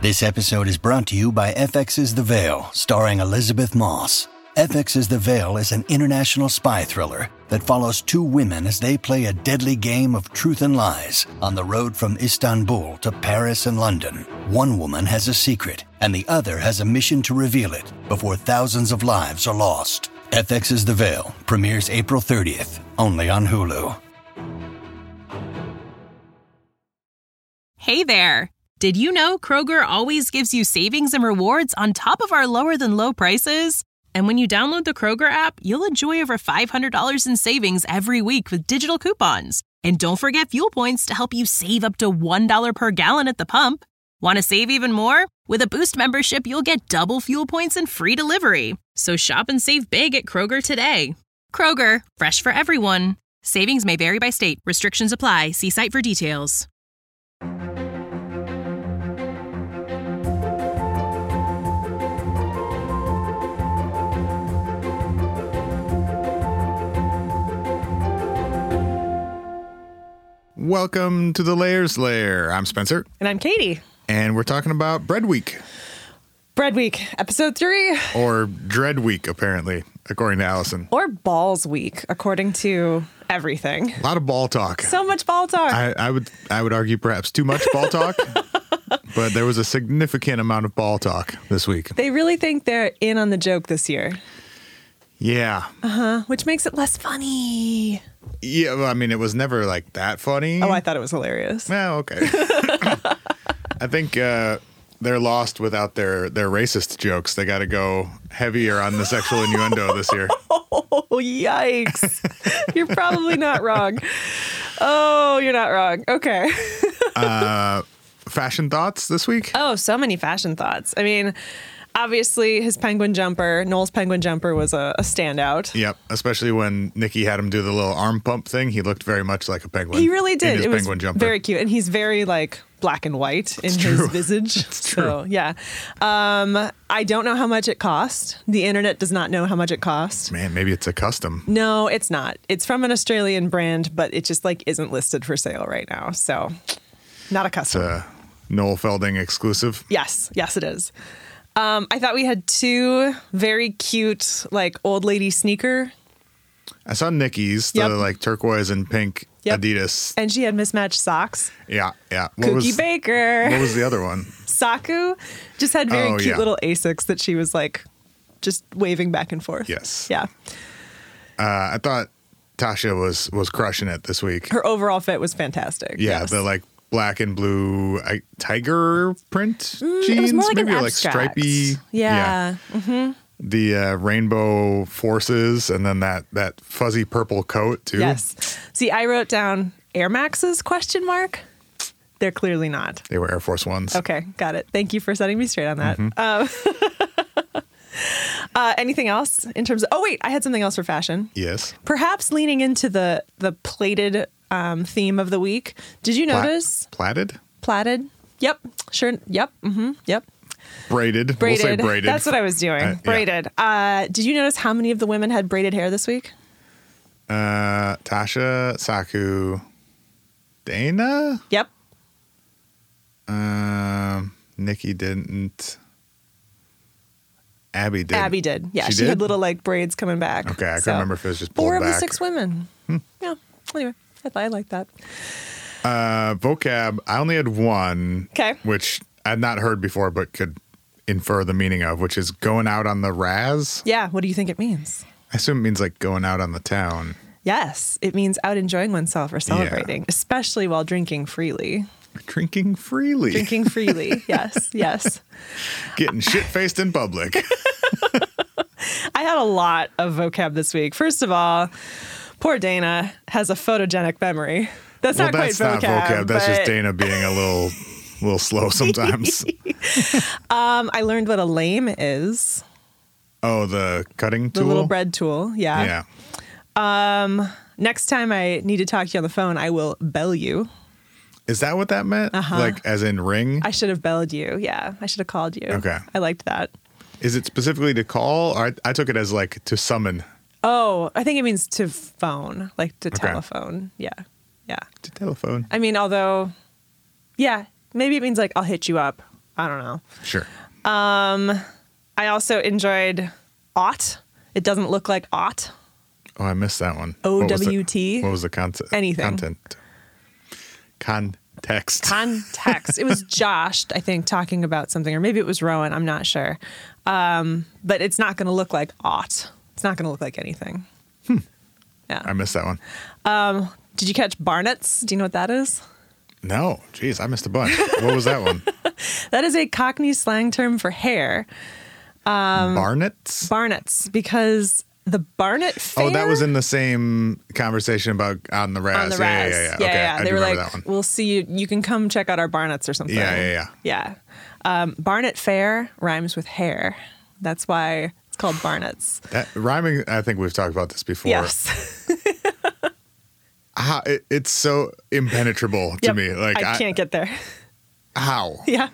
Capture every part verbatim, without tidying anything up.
This episode is brought to you by F X's The Veil, starring Elizabeth Moss. F X's The Veil is an international spy thriller that follows two women as they play a deadly game of truth and lies on the road from Istanbul to Paris and London. One woman has a secret, and the other has a mission to reveal it before thousands of lives are lost. F X's The Veil premieres April thirtieth, only on Hulu. Hey there! Did you know Kroger always gives you savings and rewards on top of our lower-than-low prices? And when you download the Kroger app, you'll enjoy over five hundred dollars in savings every week with digital coupons. And don't forget fuel points to help you save up to one dollar per gallon at the pump. Want to save even more? With a Boost membership, you'll get double fuel points and free delivery. So shop and save big at Kroger today. Kroger, fresh for everyone. Savings may vary by state. Restrictions apply. See site for details. Welcome to the Layers Lair. I'm Spencer. And I'm Katie. And we're talking about Bread Week. Bread Week, episode three. Or Dread Week, apparently, according to Allison. Or Balls Week, according to everything. A lot of ball talk. So much ball talk. I, I would I would argue perhaps too much ball talk. But there was a significant amount of ball talk this week. They really think they're in on the joke this year. Yeah. Uh-huh. Which makes it less funny. Yeah, well, I mean, it was never like that funny. Oh, I thought it was hilarious. Well, okay. I think uh, they're lost without their, their racist jokes. They got to go heavier on the sexual innuendo this year. Oh, yikes. You're probably not wrong. Oh, you're not wrong. Okay. uh, fashion thoughts this week? Oh, so many fashion thoughts. I mean, obviously, his penguin jumper, Noel's penguin jumper, was a, a standout. Yep, especially when Nikki had him do the little arm pump thing. He looked very much like a penguin. He really did. In his it was penguin jumper. Very cute. And he's very, like, black and white in it's his true. visage. It's so, true. yeah. Um, I don't know how much it cost. The internet does not know how much it cost. Man, maybe it's a custom. No, it's not. It's from an Australian brand, but it just, like, isn't listed for sale right now. So, not a custom. It's a Noel Felding exclusive. Yes. Yes, it is. Um, I thought we had two very cute, like, old lady sneaker. I saw Nikki's, Yep. the like turquoise and pink Yep. Adidas. And she had mismatched socks. Yeah, yeah. What Cookie was, Baker. What was the other one? Saku just had very Oh, cute yeah. little Asics that she was, like, just waving back and forth. Yes. Yeah. Uh, I thought Tasha was was crushing it this week. Her overall fit was fantastic. Yeah, yes. the like black and blue I, tiger print jeans. It was more like maybe an or, like abstract. stripy. Yeah. yeah. The uh, rainbow forces and then that that fuzzy purple coat too. Yes. See, I wrote down Air Maxes question mark. They're clearly not. They were Air Force Ones. Okay, got it. Thank you for setting me straight on that. Mm-hmm. Um, uh, anything else in terms of? Oh wait, I had something else for fashion. Yes. Perhaps leaning into the the plated um, theme of the week. Did you Pla- notice plaited? plaited? Yep. Sure. Yep. Mm-hmm. Yep. Braided. Braided. We'll say braided. That's what I was doing. Uh, yeah. braided. Uh, did you notice how many of the women had braided hair this week? Uh, Tasha, Saku, Dana. Yep. Um, Nikki didn't. Abby did. Abby did. Yeah, She she, did? had little like braids coming back. Okay, I So, couldn't remember if it was just pulled four of the back. six women. Yeah. Anyway, I thought I liked that. Uh, vocab. I only had one. Okay. Which I'd not heard before, but could infer the meaning of, which is going out on the Raz. Yeah. What do you think it means? I assume it means like going out on the town. Yes, it means out enjoying oneself or celebrating, especially while drinking freely. Drinking freely. Drinking freely. Yes. Yes. Getting shit faced in public. I had a lot of vocab this week. First of all, poor Dana has a photogenic memory. That's well, not quite that's not vocab. vocab. That's just but- Dana being a little, little slow sometimes. Um, I learned what a lame is. Oh, the cutting The tool? little bread tool. Yeah. Yeah. Um, next time I need to talk to you on the phone, I will bell you. Is that what that meant? Uh-huh. Like as in ring? I should have belled you. Yeah. I should have called you. Okay. I liked that. Is it specifically to call? Or I, I took it as like to summon. Oh, I think it means to phone, like to Okay. telephone. Yeah. Yeah. To telephone. I mean, although, yeah, maybe it means like I'll hit you up I don't know. Sure. I also enjoyed ought. It doesn't look like ought. Oh, I missed that one. O What was the- W T. What was the content? Anything. Content. Context. Context. It was Josh, I think, talking about something, or maybe it was Rowan. I'm not sure. Um, but it's not going to look like ought. It's not going to look like anything. I missed that one. Did you catch Barnett's? Do you know what that is? No. Jeez, I missed a bunch. What was that one? That is a Cockney slang term for hair. Barnett's? Barnett's, because the Barnett Fair. Oh, that was in the same conversation about on the Raz. on the yeah, Raz. yeah, yeah, yeah. yeah, Okay, yeah. I They do were remember like, that one. "We'll see you. You can come check out our Barnett's or something." Yeah, yeah, yeah. Yeah. Um, Barnett Fair rhymes with hair. That's why it's called Barnett's. That rhyming. I think we've talked about this before. Yes. How, it, it's so impenetrable to Yep. me. Like I can't get there. How? Yeah.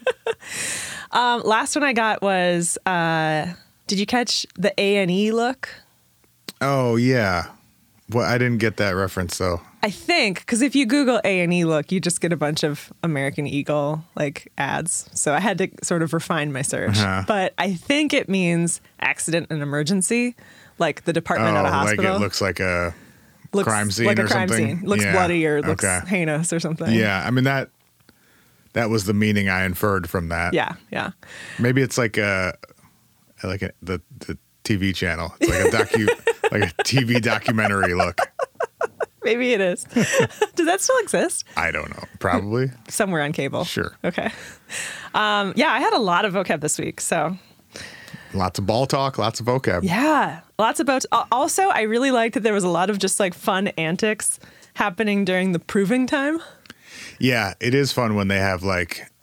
um, last one I got was, uh, did you catch the A and E look? Oh yeah. Well, I didn't get that reference though. I think, because if you Google A and E look, you just get a bunch of American Eagle like ads. So I had to sort of refine my search. Uh-huh. But I think it means accident and emergency, like the department Oh, at a like hospital. it looks like a looks crime scene like a or crime something? scene. Looks Yeah. bloody or looks Okay. heinous or something. Yeah. I mean that. That was the meaning I inferred from that. Yeah. Yeah. Maybe it's like a like a, the the T V channel. It's like a docu like a T V documentary look. Maybe it is. Does that still exist? I don't know. Probably. Somewhere on cable. Sure. Okay. Um, yeah, I had a lot of vocab this week. So Lots of ball talk, lots of vocab. yeah, lots of boats. Uh, also, I really liked that there was a lot of just like fun antics happening during the proving time. Yeah, it is fun when they have like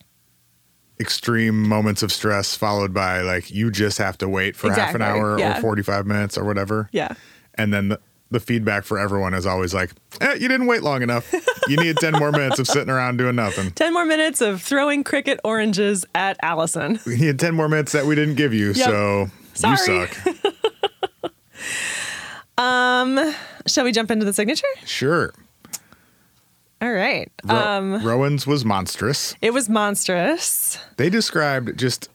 extreme moments of stress followed by like you just have to wait for half an Exactly, hour yeah. or forty-five minutes or whatever. Yeah. And then the, the feedback for everyone is always like, eh, you didn't wait long enough. You need ten more minutes of sitting around doing nothing. ten more minutes of throwing cricket oranges at Allison. We need ten more minutes that we didn't give you, so Sorry. you suck. Um, shall we jump into the signature? Sure. All right. Ro- Um, Rowan's was monstrous. it was monstrous. They described just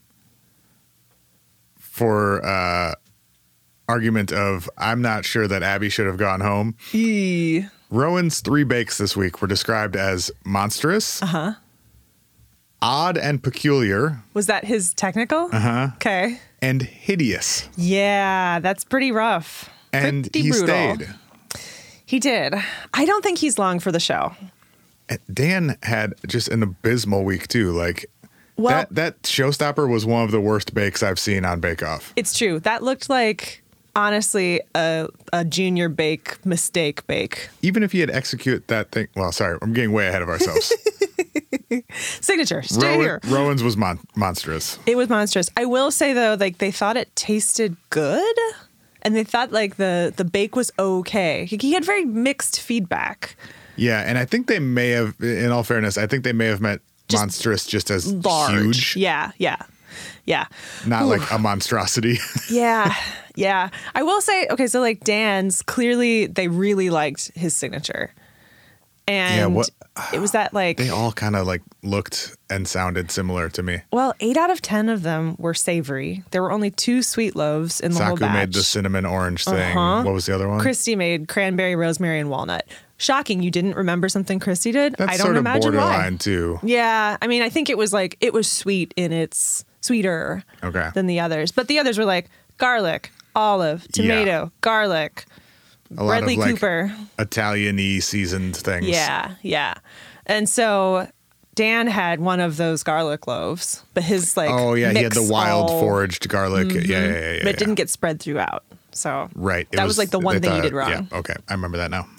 for uh, argument of I'm not sure that Abby should have gone home. Eee. Rowan's three bakes this week were described as monstrous, Uh-huh. odd and peculiar, Was that his technical? Uh-huh. Okay. and hideous. Yeah, that's pretty rough. And Pretty he brutal. stayed. He did. I don't think he's long for the show. And Dan had just an abysmal week too. Like Well, that that showstopper was one of the worst bakes I've seen on Bake Off. it's true. That looked like, honestly, a, a junior bake mistake bake. Even if he had executed that thing, well, sorry, I'm getting way ahead of ourselves. Signature, stay Rowan, here. Rowan's was mon- monstrous. It was monstrous. I will say though, like they thought it tasted good, and they thought like the the bake was okay. He, he had very mixed feedback. Yeah, and I think they may have, in all fairness, I think they may have meant Just monstrous just as Large. huge, Yeah, yeah, yeah. not Ooh. like a monstrosity. Yeah, yeah. I will say, okay, so like Dan's, clearly they really liked his signature. And Yeah, what- it was that like, They all kind of like looked and sounded similar to me. well, eight out of ten of them were savory. There were only two sweet loaves in the whole Saku batch. made the cinnamon orange thing. Uh-huh. What was the other one? Christy made cranberry, rosemary, and walnut. Shocking, you didn't remember something Christy did? That's I don't sort of imagine borderline why. too. Yeah, I mean, I think it was like, it was sweet in its, sweeter Okay. than the others. But the others were like garlic, olive, tomato, Yeah. garlic, A lot Bradley of like Cooper. Italian-y seasoned things. Yeah, yeah. And so Dan had one of those garlic loaves, but his like Oh yeah, he had the mix wild all- foraged garlic. Yeah, yeah, yeah, yeah. but it yeah. didn't get spread throughout. So right. It that was, like the one they thing you thought- did wrong. Yeah. Okay, I remember that now.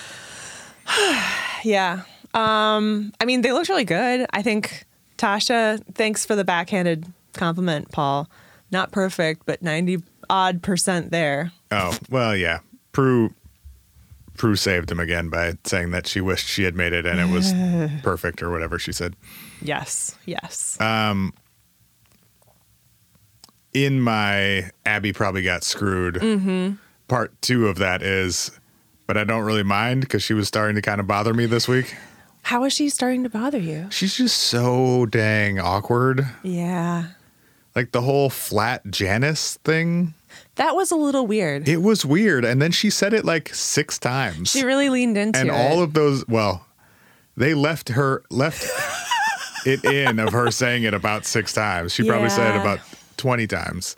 Yeah. Um, I mean, they looked really good. I think Tasha, thanks for the backhanded compliment, Paul. Not perfect, but ninety odd percent there. Oh well, yeah. Prue, Prue saved him again by saying that she wished she had made it and it was perfect or whatever she said. Yes, yes. Uh, In my Abby probably got screwed. Mm-hmm. Part two of that is, but I don't really mind because she was starting to kind of bother me this week. How is she starting to bother you? She's just so dang awkward. Yeah. Like the whole flat Janice thing. That was a little weird. It was weird. And then she said it like six times. She really leaned into and it. And all of those, well, they left her, left it in of her saying it about six times. She probably Yeah. said it about twenty times.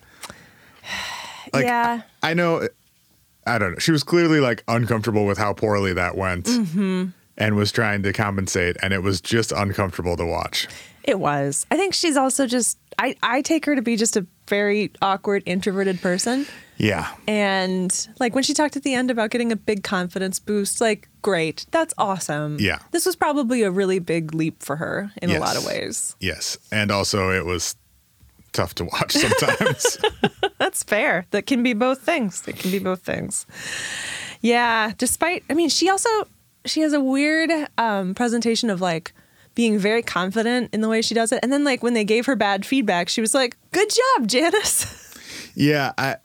Like, yeah. I, I know, I don't know. She was clearly like uncomfortable with how poorly that went Mm-hmm. and was trying to compensate. And it was just uncomfortable to watch. It was. I think she's also just, I, I take her to be just a very awkward, introverted person. Yeah. And like when she talked at the end about getting a big confidence boost, like, great. That's awesome. Yeah. This was probably a really big leap for her in Yes. a lot of ways. Yes. And also it was tough to watch sometimes. That's fair. That can be both things. It can be both things. Yeah. Despite, I mean, she also, she has a weird um, presentation of like being very confident in the way she does it. And then like when they gave her bad feedback, she was like, good job, Janice. Yeah, I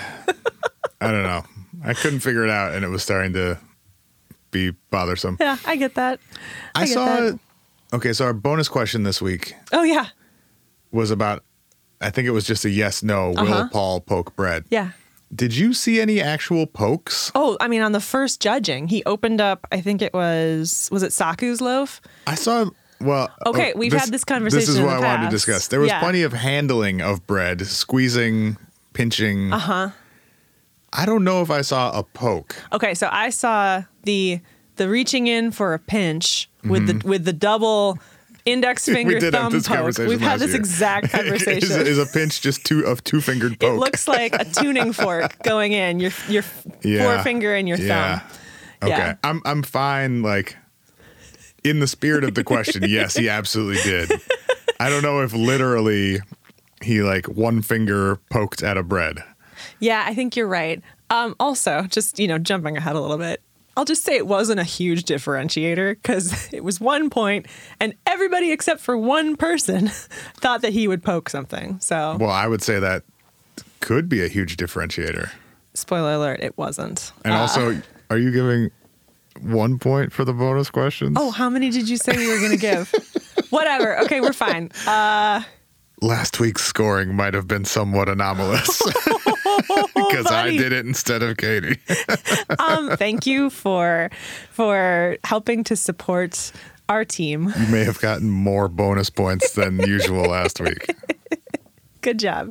I don't know. I couldn't figure it out, and it was starting to be bothersome. Yeah, I get that. I, I get saw that. Okay, so our bonus question this week Oh, yeah. was about, I think it was just a yes, no, will Uh-huh. Paul poke bread? Yeah. Did you see any actual pokes? Oh, I mean, on the first judging, he opened up, I think it was, was it Saku's loaf? I saw, well. Okay, oh, we've had this conversation This is in what the I wanted to past. discuss. There was Yeah. plenty of handling of bread, squeezing, pinching. Uh huh. I don't know if I saw a poke. Okay, so I saw the the reaching in for a pinch with the with the double index finger we did have thumb this poke. conversation We've had last this year. exact conversation. is, is a pinch just two of two fingered poke? It looks like a tuning fork going in your your Yeah. forefinger and your Yeah. thumb. Okay. Yeah. I'm I'm fine, like in the spirit of the question, yes, he absolutely did. I don't know if literally he like one finger poked at a bread. Yeah, I think you're right. Um, also, just, you know, jumping ahead a little bit, I'll just say it wasn't a huge differentiator because it was one point and everybody except for one person thought that he would poke something. So, Well, I would say that could be a huge differentiator. spoiler alert, it wasn't. And Uh, also, are you giving one point for the bonus questions? oh, how many did you say you were going to give? Whatever. Okay, we're fine. Uh, Last week's scoring might have been somewhat anomalous because I buddy. did it instead of Katie. um, thank you for for helping to support our team. You may have gotten more bonus points than usual last week. Good job.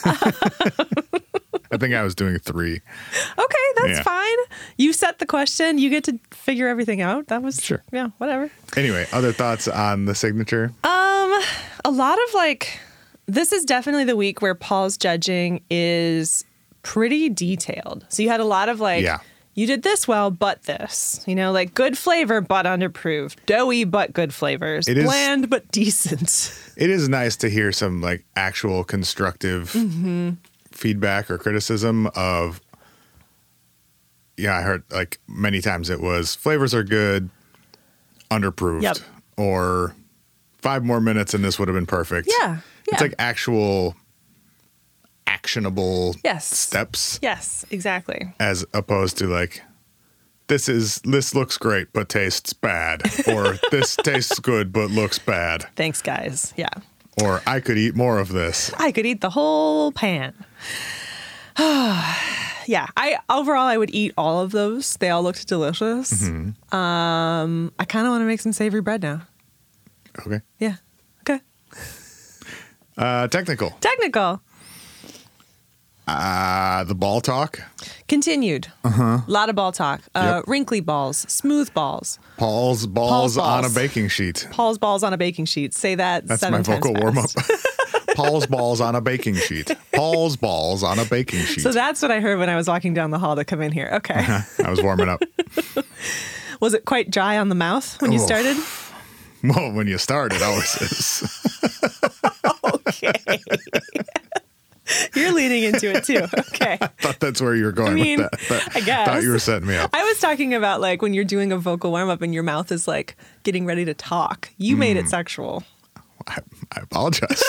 I think I was doing three. Okay, that's Yeah. fine. You set the question. You get to figure everything out. That was Sure. Yeah, whatever. Anyway, other thoughts on the signature? Um, a lot of like, this is definitely the week where Paul's judging is pretty detailed. So you had a lot of like, Yeah. you did this well, but this, you know, like good flavor, but underproofed, doughy, but good flavors, It is- bland, but decent. It is nice to hear some like actual constructive Mm-hmm. feedback or criticism of, yeah, I heard like many times it was flavors are good, underproofed, Yep. or five more minutes and this would have been perfect. Yeah, It's yeah. like actual actionable Yes. steps Yes, exactly. as opposed to like, this is this looks great but tastes bad, or this tastes good but looks bad, Thanks, guys. Yeah. or I could eat more of this. I could eat the whole pan. Yeah, I overall I would eat all of those. They all looked delicious. Mm-hmm. Um, I kind of want to make some savory bread now. Okay. Yeah. Okay. Uh, technical. Technical. Uh, the ball talk. Continued. Uh-huh. A lot of ball talk. Uh, Yep. Wrinkly balls, smooth balls. Paul's balls, Paul's on a balls. baking sheet. Paul's balls on a baking sheet. Say that That's seven my vocal times warm up. fast. Paul's balls on a baking sheet. Paul's balls on a baking sheet. So that's what I heard when I was walking down the hall to come in here. Okay. I was warming up. Was it quite dry on the mouth when you Oh. started? Well, when you start, it always is. Okay. You're leaning into it too. Okay. Thought that's where you were going I mean, with that. But I guess. Thought you were setting me up. I was talking about like when you're doing a vocal warm up and your mouth is like getting ready to talk. You made Mm. it sexual. I, I apologize.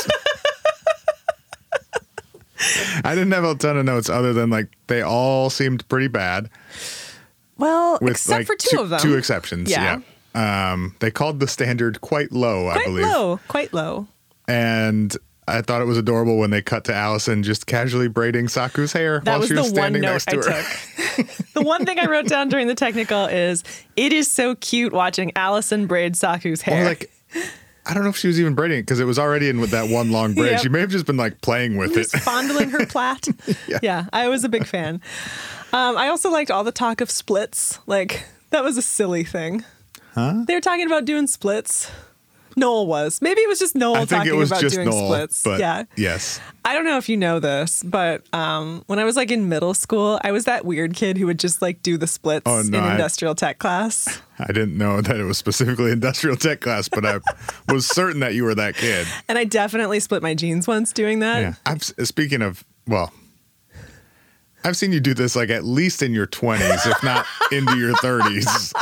I didn't have a ton of notes other than like they all seemed pretty bad. Well, With except like for two, two, of them. two exceptions. Yeah. Yeah. Um, they called the standard quite low, Quite I believe. low. Quite low. And I thought it was adorable when they cut to Allison just casually braiding Saku's hair That while was she the was one standing note next I to her. took. The one thing I wrote down during the technical is, it is so cute watching Allison braid Saku's hair. Or like, I don't know if she was even braiding it because it was already in with that one long braid. Yep. She may have just been like playing with it. Just fondling her plait. Yeah. yeah, I was a big fan. Um, I also liked all the talk of splits. Like, that was a silly thing. Huh? They were talking about doing splits. Noel was. Maybe it was just Noel I think talking it was about just doing Noel, splits. but yeah. yes. I don't know if you know this, but um, when I was like in middle school, I was that weird kid who would just like do the splits Oh, no, in I- industrial tech class. I didn't know that it was specifically industrial tech class, but I was certain that you were that kid. And I definitely split my jeans once doing that. Yeah. I'm speaking of, well, I've seen you do this like at least in your twenties, if not into your thirties.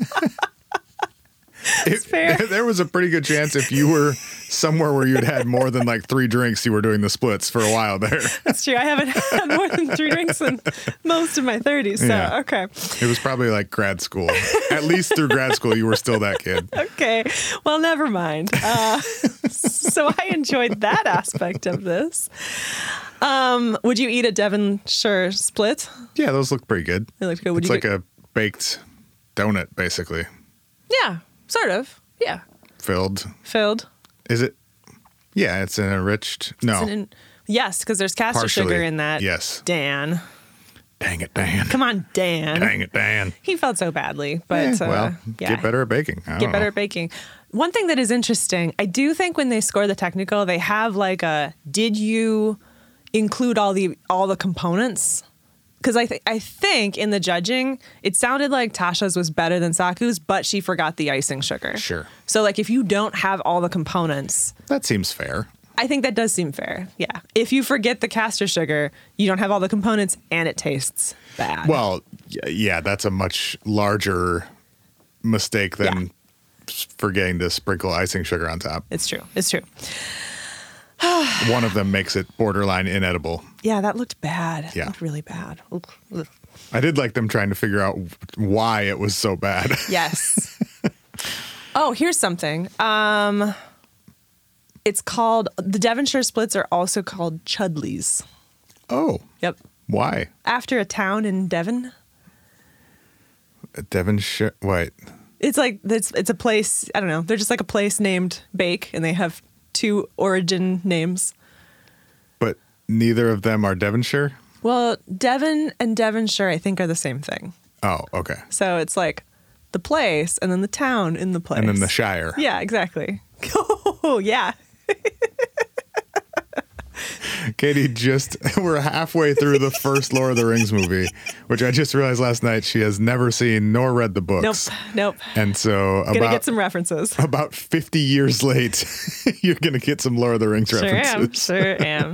It, fair. There was a pretty good chance if you were somewhere where you'd had more than like three drinks, you were doing the splits for a while there. That's true. I haven't had more than three drinks in most of my thirties. So, Yeah. okay. It was probably like grad school. At least through grad school, you were still that kid. Okay. Well, never mind. Uh, so I enjoyed that aspect of this. Um, would you eat a Devonshire split? Yeah, those look pretty good. They looked good. Would It's you like get- a baked donut, basically, Yeah, sort of. Yeah. filled. Filled. Is it? Yeah, it's an enriched. No. It's an- yes, because there's caster Partially, sugar in that. yes. Dan. Dang it, Dan. Come on, Dan. Dang it, Dan. He felt so badly, but Eh, uh, well, yeah. get better at baking. I Get don't better know. at baking. One thing that is interesting, I do think when they score the technical, they have like a, did you include all the all the components? Because I, th- I think in the judging, it sounded like Tasha's was better than Saku's, but she forgot the icing sugar. Sure. So like if you don't have all the components, That seems fair. I think that does seem fair. Yeah. If you forget the caster sugar, you don't have all the components and it tastes bad. Well, y- yeah, that's a much larger mistake than Yeah. forgetting to sprinkle icing sugar on top. It's true. It's true. One of them makes it borderline inedible. Yeah, that looked bad. It Yeah. looked really bad. Ugh. Ugh. I did like them trying to figure out why it was so bad. Yes. Oh, here's something. Um, it's called, the Devonshire splits are also called Chudleys. Oh, Yep. why? After a town in Devon. Devonshire. Wait. It's like, it's, it's a place, I don't know. They're just like a place named Bake, and they have two origin names. But neither of them are Devonshire? Well, Devon and Devonshire, I think, are the same thing. Oh, okay. So it's like the place and then the town in the place. And then the Shire. Yeah, exactly. Oh, yeah. Katie, just we're halfway through the first Lord of the Rings movie, which I just realized last night she has never seen nor read the Nope. books. Nope. And so Gonna about get some references. about fifty years late, you're gonna get some Lord of the Rings Sure am. references. Sure am.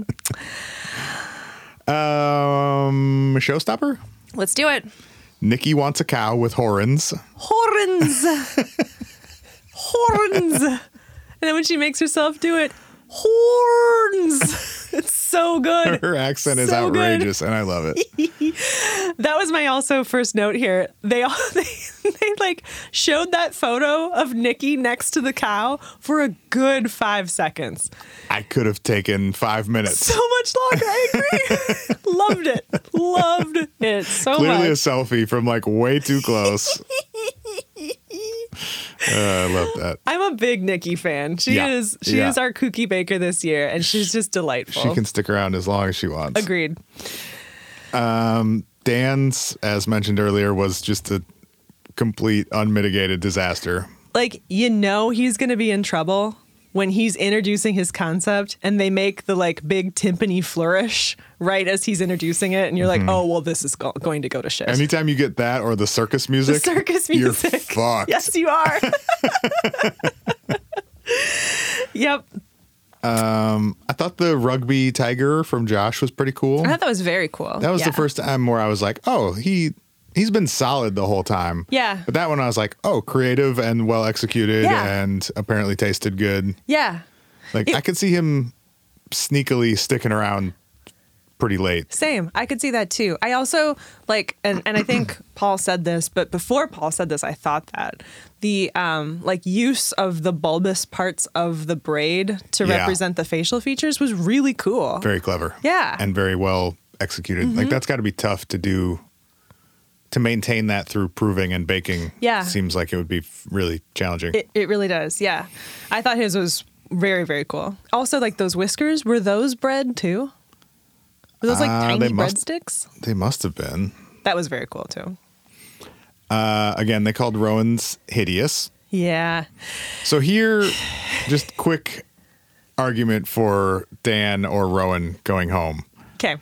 Um, showstopper. Let's do it. Nikki wants a cow with horns. Horns. Horns. And then when she makes herself do it, horns. It's so good. Her accent is So good. outrageous, and I love it. That was my also first note here. They all they, they like showed that photo of Nikki next to the cow for a good five seconds. I could have taken five minutes. So much longer. I agree. Loved it. Loved it so Clearly a much. selfie from like way too close. Uh, I love that. I'm a big Nikki fan. She Yeah. is she Yeah. is our kooky baker this year, and she's just delightful. She can stick around as long as she wants. Agreed. Dan's, as mentioned earlier, was just a complete unmitigated disaster. Like, you know he's going to be in trouble when he's introducing his concept and they make the like big timpani flourish right as he's introducing it, and you're like, oh well, this is go- going to go to shit. Anytime you get that or the circus The music, circus you're music. fucked. Yes, you are. Yep. I thought the rugby tiger from Josh was pretty cool. I thought that was very cool. That was Yeah. the first time where I was like, oh, he he's been solid the whole time. Yeah. But that one I was like, oh, creative and well executed Yeah. and apparently tasted good. Yeah. Like It- I could see him sneakily sticking around pretty late. Same. I could see that too. I also like, and, and I think Paul said this, but before Paul said this, I thought that the um, like use of the bulbous parts of the braid to Yeah. represent the facial features was really cool. Very clever. Yeah. And very well executed. Mm-hmm. Like that's got to be tough to do, to maintain that through proving and baking. Yeah. Seems like it would be f- really challenging. It, it really does. Yeah. I thought his was very, very cool. Also, like those whiskers, were those bread too? Were those like Uh, tiny they must- breadsticks? They must have been. That was very cool too. Uh, again, they called Rowan's hideous. Yeah. So here, just quick argument for Dan or Rowan going home. Okay.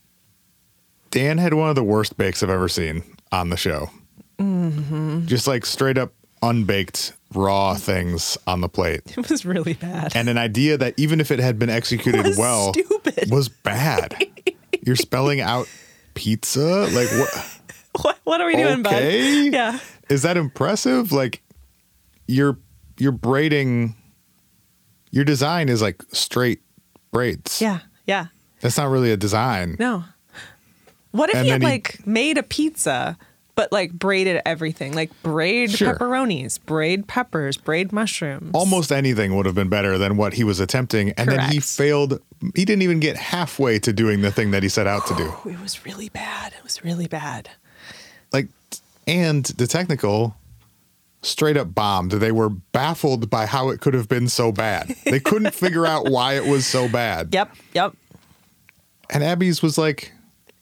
Dan had one of the worst bakes I've ever seen on the show. Mm-hmm. Just like straight up unbaked raw things on the plate. It was really bad. And an idea that even if it had been executed Was well, stupid. was bad. You're spelling out pizza? Like what? What, what are we doing, bud? Okay. Yeah. Is that impressive? Like you're you're braiding, your design is like straight braids. Yeah. Yeah. That's not really a design. No. What if And he had then he- like made a pizza, but like braided everything? Like braid Sure. pepperonis, braid peppers, braid mushrooms. Almost anything would have been better than what he was attempting. And then he Correct. failed. He didn't even get halfway to doing the thing that he set out to do. It was really bad. It was really bad. Like, and the technical straight up bombed. They were baffled by how it could have been so bad. They couldn't figure out why it was so bad. Yep. Yep. And Abby's was like,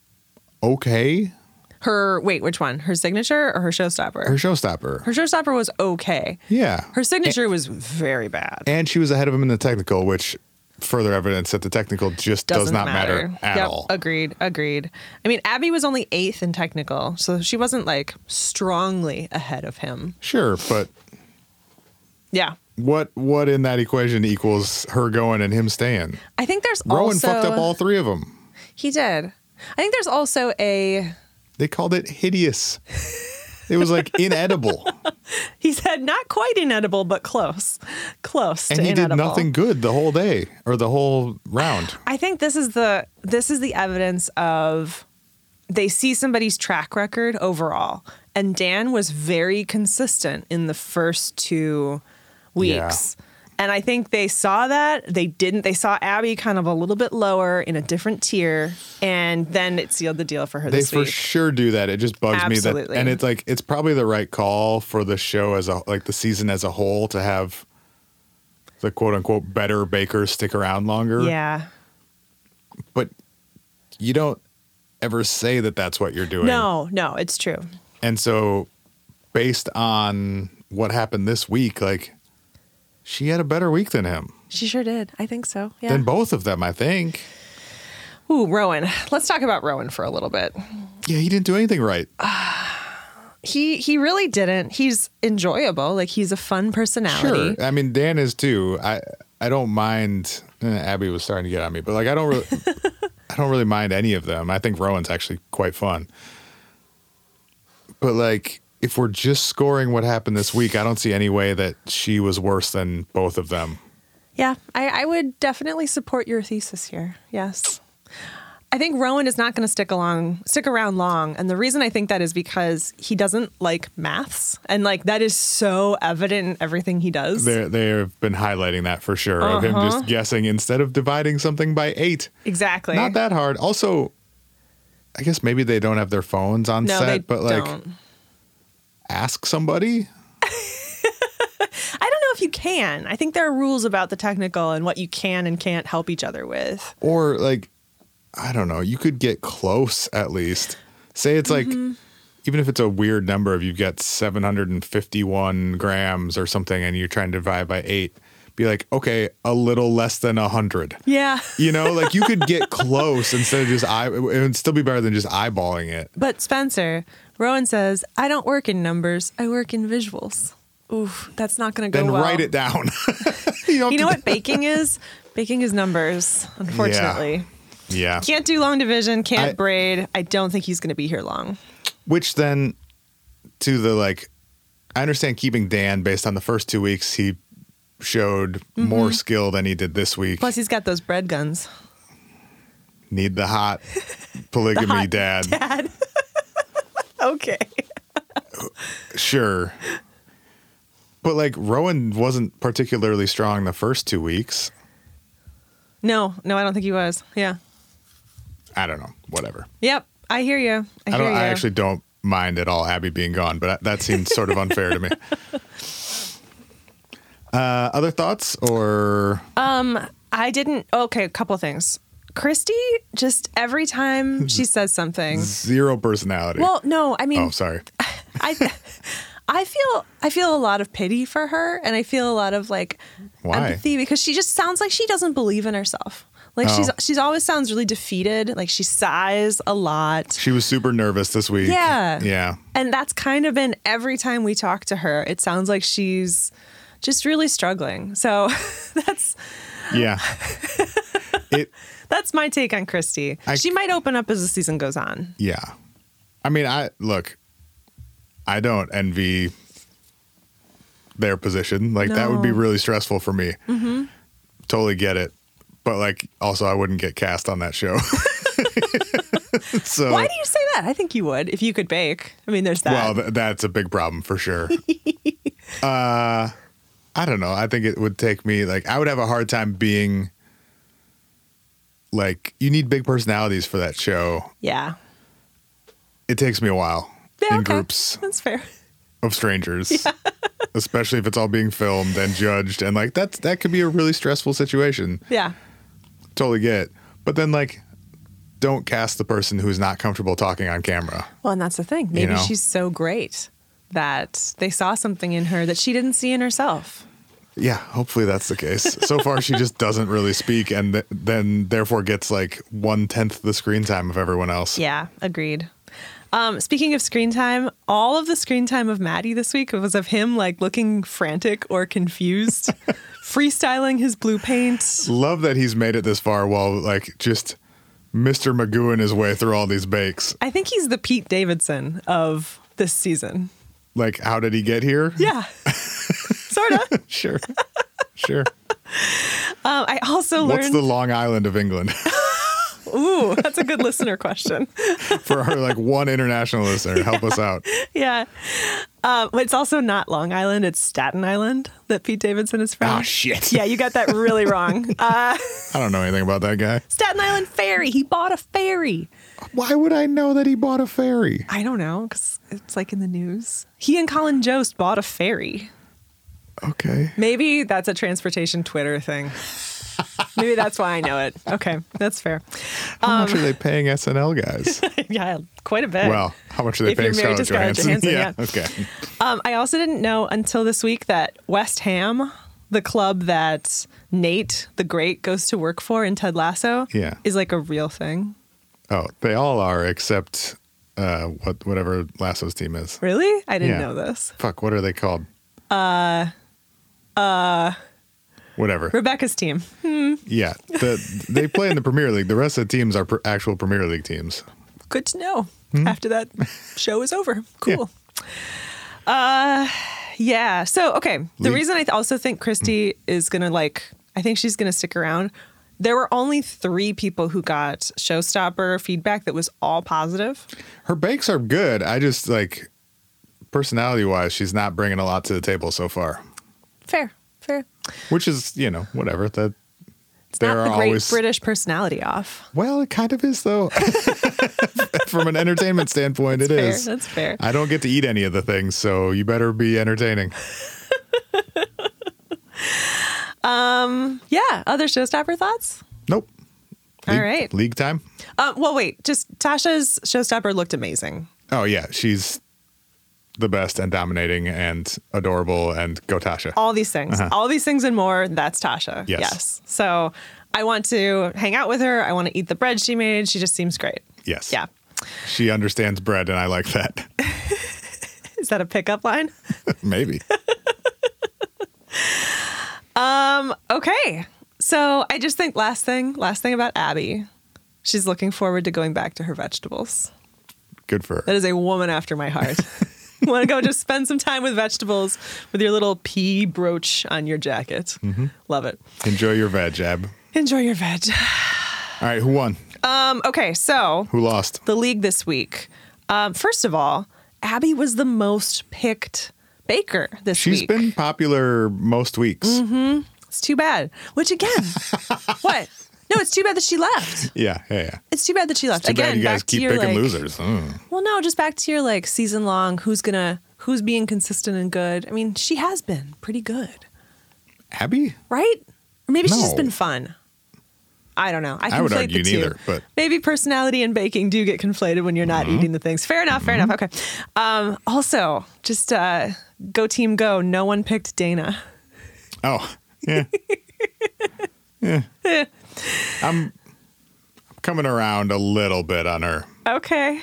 okay. Her, wait, which one? Her signature or her showstopper? Her showstopper. Her showstopper was okay. Yeah. Her signature was very bad. And she was ahead of him in the technical, which further evidence that the technical just does Doesn't not matter, at Yep, all. Agreed. Agreed. I mean, Abby was only eighth in technical, so she wasn't like strongly ahead of him. Sure, but Yeah. what what in that equation equals her going and him staying? I think there's Rowan also fucked up all three of them. He did. I think there's also a They called it hideous. It was like inedible. he said not quite inedible, but close. Close And to he did inedible. nothing good the whole day or the whole round. I think this is the this is the evidence of they see somebody's track record overall. And Dan was very consistent in the first two weeks. And I think they saw that. They didn't. They saw Abby kind of a little bit lower in a different tier. And then it sealed the deal for her They this for week. sure do that. It just bugs me Absolutely. that, and it's like it's probably the right call for the show as a like the season as a whole to have the quote unquote better bakers stick around longer. Yeah. But you don't ever say that that's what you're doing. No, no, it's true. And so, based on what happened this week, like she had a better week than him, She sure did. I think so. Yeah. than both of them, I think. Ooh, Rowan. Let's talk about Rowan for a little bit. Yeah, he didn't do anything right. He he really didn't. He's enjoyable. Like he's a fun personality. Sure. I mean, Dan is too. I I don't mind. eh, Abby was starting to get on me, but like I don't really, I don't really mind any of them. I think Rowan's actually quite fun. But like, if we're just scoring what happened this week, I don't see any way that she was worse than both of them. Yeah, I, I would definitely support your thesis here. Yes. I think Rowan is not going to stick along, stick around long. And the reason I think that is because he doesn't like maths. And like that is so evident in everything he does. They they've been highlighting that for sure of him Uh-huh. just guessing instead of dividing something by eight. Exactly. Not that hard. Also, I guess maybe they don't have their phones on No, set, they but like don't. ask somebody. I don't know if you can. I think there are rules about the technical and what you can and can't help each other with. Or like, I don't know, you could get close at least. Say it's like, Mm-hmm. even if it's a weird number, if you've got seven hundred fifty-one grams or something and you're trying to divide by eight, be like, okay, a little less than one hundred. Yeah. You know, like you could get close instead of just eye. It would still be better than just eyeballing it. But Spencer, Rowan says, I don't work in numbers. I work in visuals. Oof, that's not going to go Then well. write it down. you don't You know have what baking is? Baking is numbers, unfortunately. to- Yeah. Can't do long division, can't I- braid. I don't think he's going to be here long. Which then, to the like, I understand keeping Dan based on the first two weeks. He showed more skill than he did this week. Plus, he's got those bread guns. need the hot polygamy The hot dad. Dad. Okay. Sure. But like Rowan wasn't particularly strong the first two weeks. No, no, I don't think he was. Yeah. I don't know. Whatever. Yep. I hear you. I, I hear don't. you. I actually don't mind at all Abby being gone, but that seemed sort of unfair to me. Uh, other thoughts or? Um, I didn't. Okay, a couple things. Christy, just every time she says something, Zero personality. well, no, I mean, oh, sorry. I, I feel, I feel a lot of pity for her, and I feel a lot of like Why? empathy because she just sounds like she doesn't believe in herself. Like Oh. she's, she's always sounds really defeated. Like she sighs a lot. She was super nervous this week. Yeah. Yeah. And that's kind of been every time we talk to her, it sounds like she's just really struggling. So that's Yeah. It. that's my take on Christy. I- she might open up as the season goes on. Yeah. I mean, I look. I don't envy their position. Like that would be No. really stressful for me. Mm-hmm. Totally get it. But like, also, I wouldn't get cast on that show. So, Why do you say that? I think you would if you could bake. I mean, there's that. well, th- that's a big problem for sure. uh, I don't know. I think it would take me like I would have a hard time being like you need big personalities for that show. yeah. It takes me a while Yeah, in okay. groups That's fair. of strangers, especially if it's all being filmed and judged, and like that's that could be a really stressful situation. Yeah. Totally get it. But then like, don't cast the person who's not comfortable talking on camera. Well, and that's the thing. Maybe know? she's so great that they saw something in her that she didn't see in herself. Yeah, hopefully that's the case. So far, she just doesn't really speak, and th- then therefore gets like one tenth the screen time of everyone else. Yeah, agreed. Um, speaking of screen time, all of the screen time of Maddie this week was of him like looking frantic or confused, freestyling his blue paint. Love that he's made it this far while like just Mister Magooing his way through all these bakes. I think he's the Pete Davidson of this season. Like, how did he get here? Yeah, sort of. Sure. Sure. Um, I also What's learned. the Long Island of England? Ooh, that's a good listener question. For our like one international listener, help us out. Yeah. Um, but it's also not Long Island. It's Staten Island that Pete Davidson is from. Oh, shit. Yeah, you got that really wrong. Uh, I don't know anything about that guy. Staten Island ferry. He bought a ferry. Why would I know that he bought a ferry? I don't know because it's like in the news. He and Colin Jost bought a ferry. Okay. Maybe that's a transportation Twitter thing. Maybe that's why I know it. Okay, that's fair. How much are they paying S N L guys? Yeah, quite a bit. Well, how much are they If you're paying married to Scarlett Scarlett Johansson? Johansson, yeah. yeah. Okay. Um, I also didn't know until this week that West Ham, the club that Nate the Great goes to work for in Ted Lasso, Yeah. is like a real thing. Oh, they all are except uh, what whatever Lasso's team is. Really? I didn't Yeah. know this. Fuck, what are they called? Uh, uh, whatever. Rebecca's team. Yeah, the, they play in the Premier League. The rest of the teams are pr- actual Premier League teams. Good to know. After that show is over. Cool. Uh, yeah. So, okay. The League- reason I th- also think Christy is going to like, I think she's going to stick around. There were only three people who got showstopper feedback that was all positive. Her bakes are good. I just like personality wise, she's not bringing a lot to the table so far. Fair. Fair. Which is, you know, whatever. That It's there not are the great always British personality off. Well, it kind of is though. From an entertainment standpoint, That's it fair. is. That's fair. I don't get to eat any of the things, so you better be entertaining. Yeah. Other showstopper thoughts? Nope. All League, right. League time? Um, well, wait. Just Tasha's showstopper looked amazing. Oh yeah, she's the best and dominating and adorable and go Tasha. All these things. Uh-huh. All these things and more. That's Tasha. Yes. So I want to hang out with her. I want to eat the bread she made. She just seems great. Yes. Yeah. She understands bread and I like that. Is that a pickup line? Maybe. Okay. So I just think last thing, last thing about Abby, she's looking forward to going back to her vegetables. Good for her. That is a woman after my heart. Want to go just spend some time with vegetables with your little pea brooch on your jacket. Mm-hmm. Love it. Enjoy your veg, Ab. Enjoy your veg. All right, who won? Um, okay, so Who lost? the league this week. Um, first of all, Abby was the most picked baker this She's week. been popular most weeks. Mm-hmm. It's too bad. Which again, what? No, it's too bad that she left. Yeah, yeah, yeah. It's too bad that she left. Too again, bad you guys back to keep your, picking like, losers. Mm. Well, no, just back to your like season long. Who's gonna? Who's being consistent and good? I mean, she has been pretty good, Abby? right? Or maybe she's just No. been fun. I don't know. I, I would conflate argue the two. neither, but- maybe personality and baking do get conflated when you're not Mm-hmm. eating the things. Fair enough. Fair enough. Okay. Um, also, just uh, go team go. No one picked Dana. Oh, yeah. yeah. I'm coming around a little bit on her. Okay.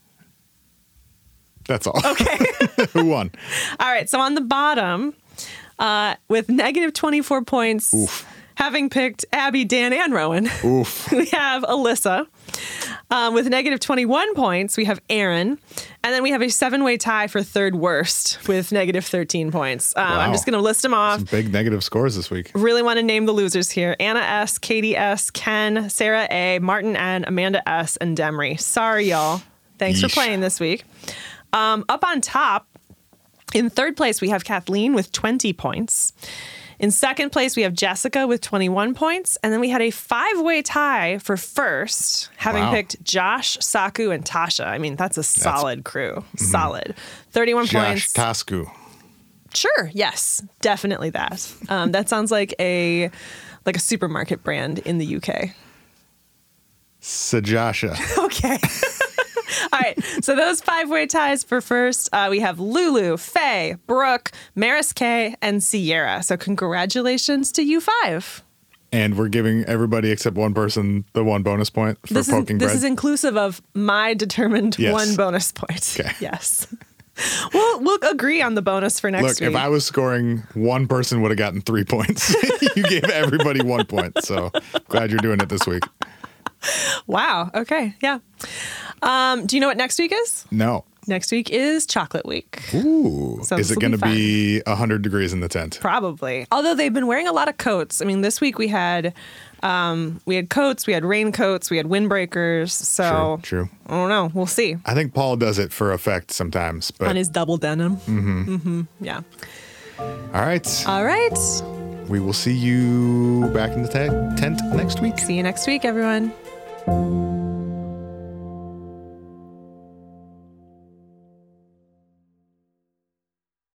That's all. Okay. Who won? All right. So on the bottom, uh, with negative twenty-four points, Oof. having picked Abby, Dan, and Rowan, Oof. we have Alyssa. Um, with negative twenty-one points, we have Aaron. And then we have a seven-way tie for third worst with negative thirteen points. Um, I'm Wow. just going to list them off. Some big negative scores this week. Really want to name the losers here. Anna S., Katie S., Ken, Sarah A., Martin N., Amanda S., and Demry. Sorry, y'all. Thanks for Yeesh. playing this week. Um, up on top, in third place, we have Kathleen with twenty points. In second place, we have Jessica with twenty-one points. And then we had a five-way tie for first, having Wow. picked Josh, Saku, and Tasha. I mean, that's a solid crew. Solid. thirty-one Josh points. Tasku. Sure. Yes, definitely that. Um, that sounds like a like a supermarket brand in the U K. Sajasha. Okay. All right. So those five-way ties for first, uh, we have Lulu, Faye, Brooke, Maris K, and Sierra. So congratulations to you five. And we're giving everybody except one person the one bonus point for This is poking this bread. is inclusive of my determined Yes. one bonus point. Okay. Yes. We'll we'll agree on the bonus for next Look, week. if I was scoring, one person would have gotten three points. You gave everybody one point. So glad you're doing it this week. Wow. Okay. Yeah. Um, do you know what next week is? No. Next week is Chocolate Week. Ooh. So is this it will going be to be one hundred degrees in the tent? Probably. Although they've been wearing a lot of coats. I mean, this week we had um, we had coats, we had raincoats, we had windbreakers. So True, true. I don't know. We'll see. I think Paul does it for effect sometimes. But On his double denim. Mm-hmm. Mm-hmm. Yeah. all right. All right. We will see you back in the te- tent next week. See you next week, everyone.